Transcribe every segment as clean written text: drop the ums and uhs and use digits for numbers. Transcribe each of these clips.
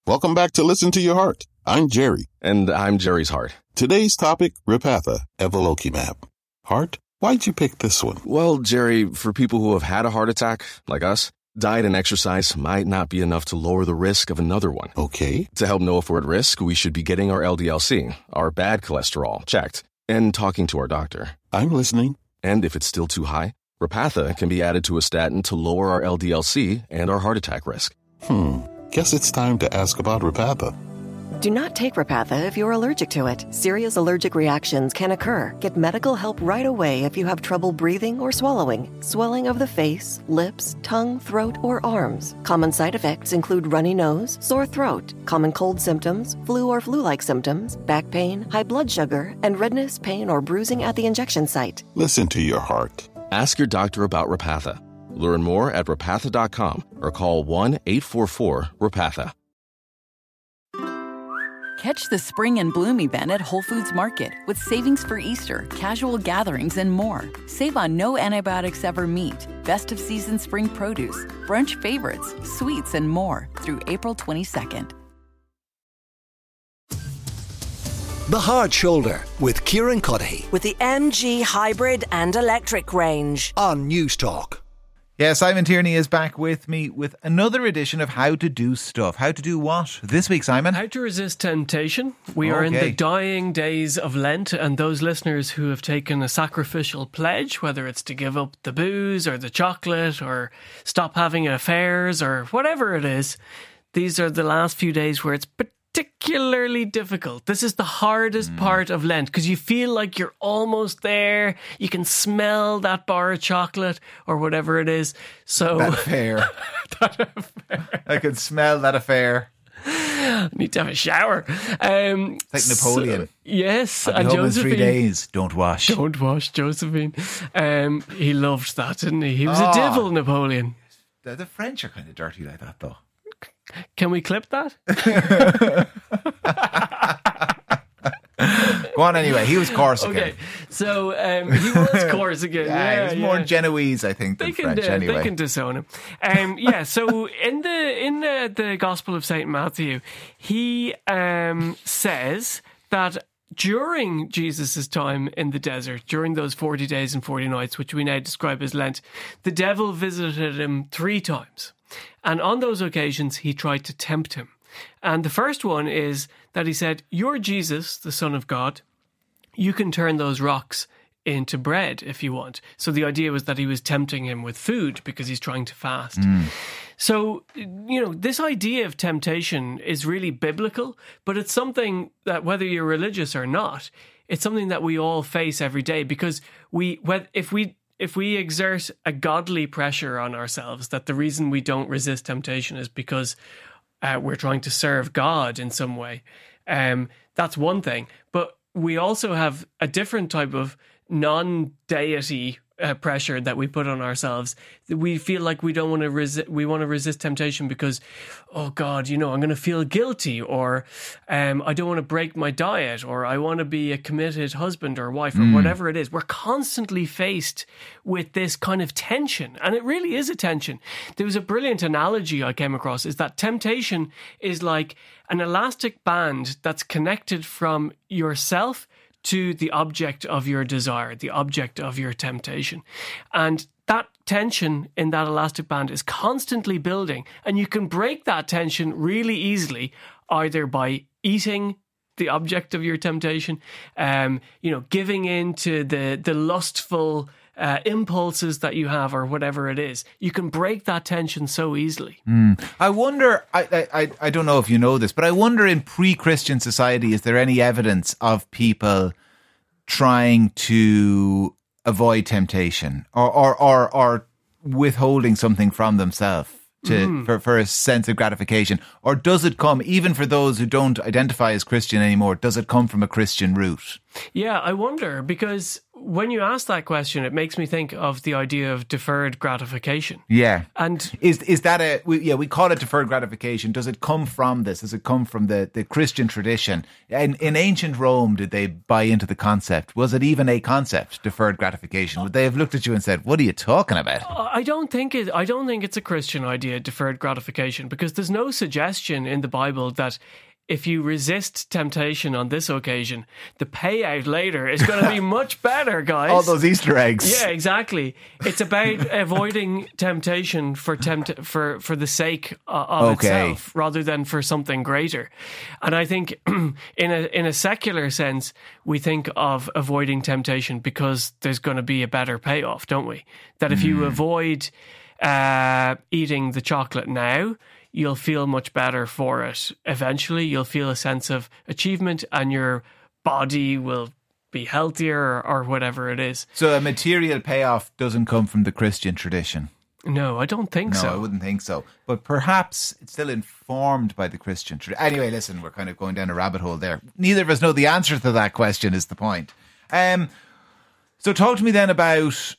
Welcome back to Listen to Your Heart. I'm Jerry. And I'm Jerry's heart. Today's topic, Repatha, Evolocumab. Heart, why'd you pick this one? Well, Jerry, for people who have had a heart attack, like us, diet and exercise might not be enough to lower the risk of another one. Okay. To help know if we're at risk, we should be getting our LDL-C, our bad cholesterol, checked, and talking to our doctor. I'm listening. And if it's still too high, Repatha can be added to a statin to lower our LDL-C and our heart attack risk. Guess it's time to ask about Repatha. Do not take Repatha if you're allergic to it. Serious allergic reactions can occur. Get medical help right away if you have trouble breathing or swallowing, swelling of the face, lips, tongue, throat, or arms. Common side effects include runny nose, sore throat, common cold symptoms, flu or flu-like symptoms, back pain, high blood sugar, and redness, pain, or bruising at the injection site. Listen to your heart. Ask your doctor about Repatha. Learn more at repatha.com or call 1-844-REPATHA. Catch the Spring and Bloom event at Whole Foods Market with savings for Easter, casual gatherings, and more. Save on no antibiotics ever meat, best of season spring produce, brunch favorites, sweets, and more through April 22nd. The Hard Shoulder with Kieran Cuddihy with the MG hybrid and electric range on News Talk. Yeah, Simon Tierney is back with me with another edition of How to Do Stuff. How to do what this week, Simon? How to resist temptation. We are in the dying days of Lent, and those listeners who have taken a sacrificial pledge, whether it's to give up the booze or the chocolate or stop having affairs or whatever it is, these are the last few days where it's particularly difficult. This is the hardest part of Lent because you feel like you're almost there. You can smell that bar of chocolate or whatever it is. So that affair. I can smell that affair. Need to have a shower. It's like Napoleon. Yes, I'll be and home Josephine. In 3 days. Don't wash. Don't wash, Josephine. He loved that, didn't he? He was a devil, Napoleon. The French are kind of dirty like that, though. Can we clip that? Go on anyway. He was Corsican. Okay, so he was Corsican. He was more Genoese, I think, than French. Anyway, they can disown him. So in the Gospel of Saint Matthew, he says that during Jesus' time in the desert, during those 40 days and 40 nights, which we now describe as Lent, the devil visited him 3 times. And on those occasions, he tried to tempt him. And the first one is that he said, "You're Jesus, the Son of God. You can turn those rocks into bread if you want." So the idea was that he was tempting him with food because he's trying to fast. So, this idea of temptation is really biblical, but it's something that whether you're religious or not, it's something that we all face every day because if we exert a godly pressure on ourselves, that the reason we don't resist temptation is because we're trying to serve God in some way. That's one thing. But we also have a different type of non-deity pressure that we put on ourselves. We feel like we don't want to resist. We want to resist temptation because, oh God, I'm going to feel guilty, or I don't want to break my diet, or I want to be a committed husband or wife, or whatever it is. We're constantly faced with this kind of tension, and it really is a tension. There was a brilliant analogy I came across: is that temptation is like an elastic band that's connected from yourself to the object of your desire, the object of your temptation. And that tension in that elastic band is constantly building, and you can break that tension really easily, either by eating the object of your temptation, giving in to the lustful impulses that you have, or whatever it is. You can break that tension so easily. I wonder, I don't know if you know this, but I wonder in pre-Christian society, is there any evidence of people trying to avoid temptation or withholding something from themselves for a sense of gratification? Or does it come, even for those who don't identify as Christian anymore, does it come from a Christian root? Yeah, I wonder, because when you ask that question, it makes me think of the idea of deferred gratification. Yeah. And is that we call it deferred gratification. Does it come from this? Does it come from the Christian tradition? In ancient Rome, did they buy into the concept? Was it even a concept, deferred gratification? Would they have looked at you and said, "What are you talking about?" I don't think it's a Christian idea, deferred gratification, because there's no suggestion in the Bible that if you resist temptation on this occasion, the payout later is going to be much better, guys. All those Easter eggs. Yeah, exactly. It's about avoiding temptation for the sake of itself, rather than for something greater. And I think in a secular sense, we think of avoiding temptation because there's going to be a better payoff, don't we? That if you avoid eating the chocolate now, you'll feel much better for it. Eventually, you'll feel a sense of achievement and your body will be healthier or whatever it is. So a material payoff doesn't come from the Christian tradition? No, I don't think so. No, I wouldn't think so. But perhaps it's still informed by the Christian tradition. Anyway, listen, we're kind of going down a rabbit hole there. Neither of us know the answer to that question is the point. So talk to me then about...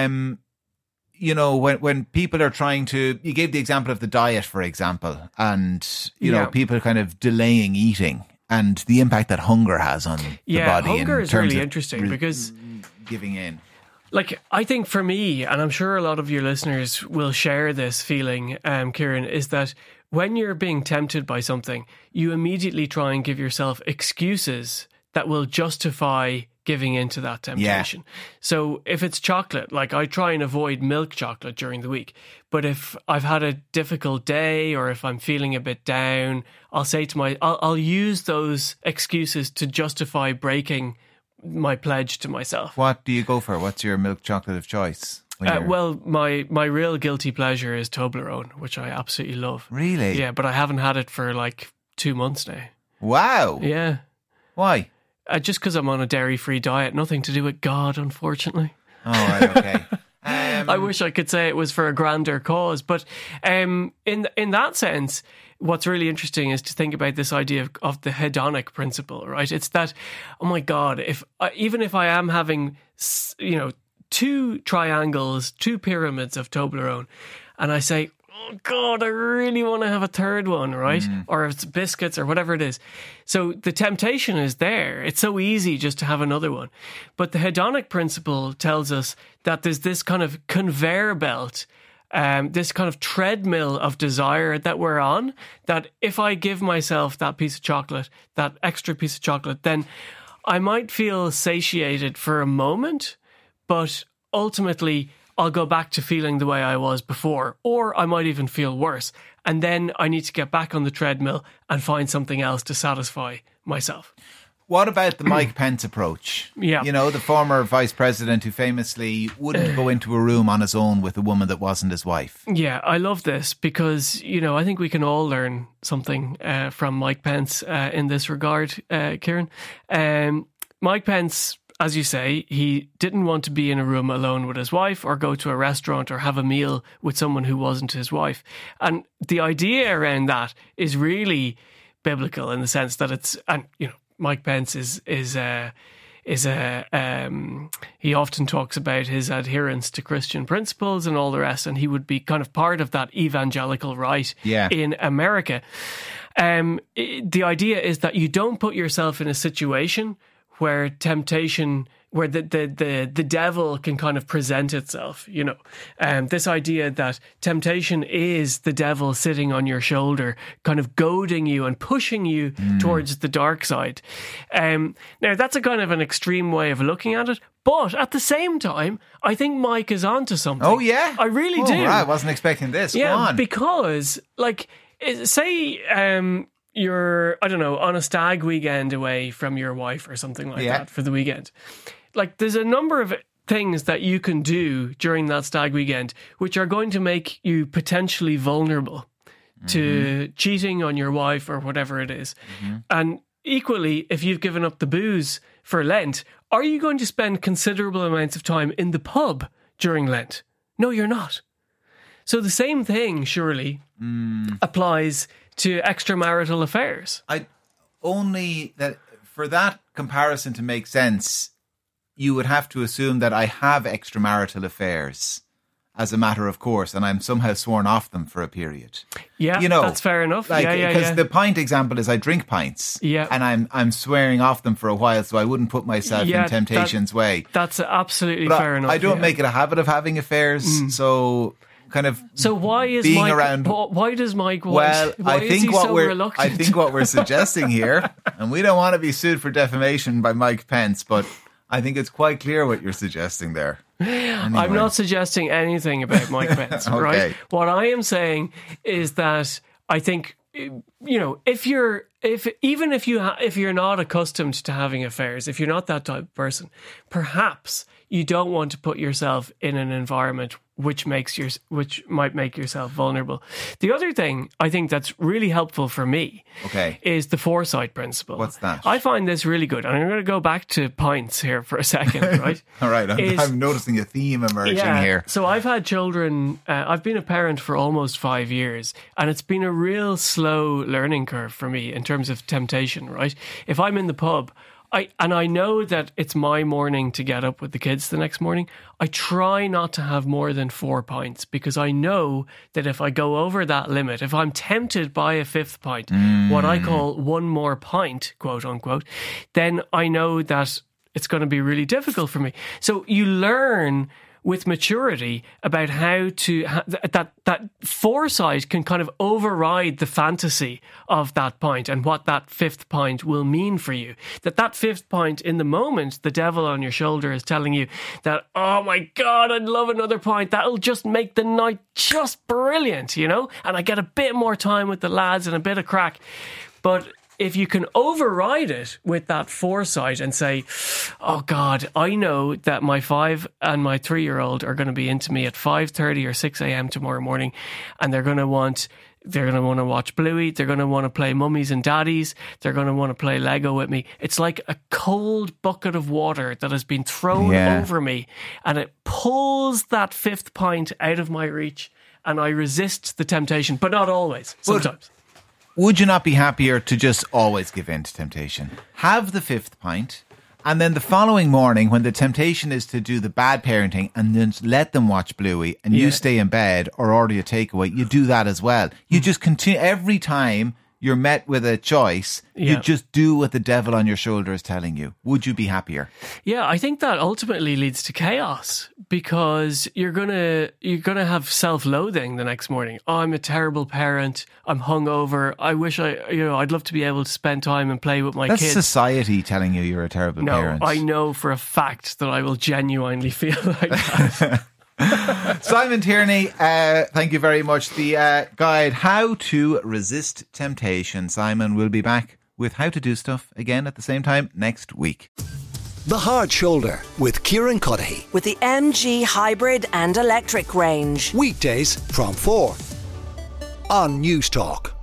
when people are trying to, you gave the example of the diet, for example, and, you know, people kind of delaying eating and the impact that hunger has on the body. Yeah, hunger in is terms really of interesting because giving in. Like, I think for me, and I'm sure a lot of your listeners will share this feeling, Kieran, is that when you're being tempted by something, you immediately try and give yourself excuses that will justify giving into that temptation. Yeah. So if it's chocolate, like I try and avoid milk chocolate during the week. But if I've had a difficult day or if I'm feeling a bit down, I'll use those excuses to justify breaking my pledge to myself. What do you go for? What's your milk chocolate of choice? Well, my real guilty pleasure is Toblerone, which I absolutely love. Really? Yeah, but I haven't had it for like 2 months now. Wow. Yeah. Why? Just because I'm on a dairy-free diet. Nothing to do with God, unfortunately. Oh, right, okay. I wish I could say it was for a grander cause. But in that sense, what's really interesting is to think about this idea of the hedonic principle, right? It's that, oh my God, even if I am having, 2 triangles, 2 pyramids of Toblerone, and I say, oh God, I really want to have a third one, right? Or if it's biscuits or whatever it is. So the temptation is there. It's so easy just to have another one. But the hedonic principle tells us that there's this kind of conveyor belt, this kind of treadmill of desire that we're on, that if I give myself that piece of chocolate, that extra piece of chocolate, then I might feel satiated for a moment, but ultimately I'll go back to feeling the way I was before, or I might even feel worse. And then I need to get back on the treadmill and find something else to satisfy myself. What about the Mike Pence approach? Yeah. You know, the former vice president who famously wouldn't go into a room on his own with a woman that wasn't his wife. Yeah, I love this because, I think we can all learn something from Mike Pence in this regard, Kieran. Mike Pence, as you say, he didn't want to be in a room alone with his wife or go to a restaurant or have a meal with someone who wasn't his wife. And the idea around that is really biblical in the sense that it's, and Mike Pence he often talks about his adherence to Christian principles and all the rest, and he would be kind of part of that evangelical right in America. The idea is that you don't put yourself in a situation where temptation, where the devil can kind of present itself, this idea that temptation is the devil sitting on your shoulder, kind of goading you and pushing you towards the dark side. Now, that's a kind of an extreme way of looking at it, but at the same time, I think Mike is onto something. Oh, yeah? I really do. Right. I wasn't expecting this. Yeah, go on. Because, say... you're, I don't know, on a stag weekend away from your wife or something like that for the weekend. Like, there's a number of things that you can do during that stag weekend which are going to make you potentially vulnerable to cheating on your wife or whatever it is. And equally, if you've given up the booze for Lent, are you going to spend considerable amounts of time in the pub during Lent? No, you're not. So the same thing, surely, applies to extramarital affairs. I only that for that comparison to make sense, you would have to assume that I have extramarital affairs as a matter of course, and I'm somehow sworn off them for a period. Yeah, that's fair enough. Because the pint example is I drink pints, and I'm swearing off them for a while, so I wouldn't put myself in temptation's way. That's absolutely fair enough. I don't make it a habit of having affairs, so kind of. So why is being Mike around? Why does Mike? Well, I think what we're suggesting here, and we don't want to be sued for defamation by Mike Pence, but I think it's quite clear what you're suggesting there. Anyway. I'm not suggesting anything about Mike Pence, okay. Right? What I am saying is that I think, if you're not accustomed to having affairs, if you're not that type of person, perhaps you don't want to put yourself in an environment which might make yourself vulnerable. The other thing I think that's really helpful for me is the foresight principle. What's that? I find this really good. And I'm going to go back to pints here for a second, right? All right. I'm noticing a theme emerging here. So I've had children. I've been a parent for almost 5 years, and it's been a real slow learning curve for me in terms of temptation, right? If I'm in the pub, I know that it's my morning to get up with the kids the next morning. I try not to have more than 4 pints because I know that if I go over that limit, if I'm tempted by a 5th pint, what I call one more pint, quote unquote, then I know that it's going to be really difficult for me. So you learn with maturity about how to that foresight can kind of override the fantasy of that pint and what that 5th pint will mean for you. That 5th pint, in the moment, the devil on your shoulder is telling you that, oh my God, I'd love another pint. That'll just make the night just brilliant, and I get a bit more time with the lads and a bit of crack. But if you can override it with that foresight and say, oh God, I know that my 5 and my 3-year-old are going to be into me at 5:30 or 6 a.m. tomorrow morning, and they're going to want to watch Bluey. They're going to want to play Mummies and Daddies. They're going to want to play Lego with me. It's like a cold bucket of water that has been thrown over me, and it pulls that 5th pint out of my reach, and I resist the temptation, but not always, sometimes. Would you not be happier to just always give in to temptation? Have the 5th pint, and then the following morning, when the temptation is to do the bad parenting and then let them watch Bluey, and you stay in bed or order a takeaway, you do that as well. You just continue. Every time you're met with a choice, you just do what the devil on your shoulder is telling you. Would you be happier? Yeah, I think that ultimately leads to chaos, because you're gonna have self-loathing the next morning. Oh, I'm a terrible parent. I'm hungover. I wish I'd love to be able to spend time and play with my kids. That's society telling you you're a terrible parent. No, I know for a fact that I will genuinely feel like that. Simon Tierney, thank you very much. The guide, How to Resist Temptation. Simon will be back with How to Do Stuff again at the same time next week. The Hard Shoulder with Kieran Cuddihy. With the MG hybrid and electric range. Weekdays from 4 on News Talk.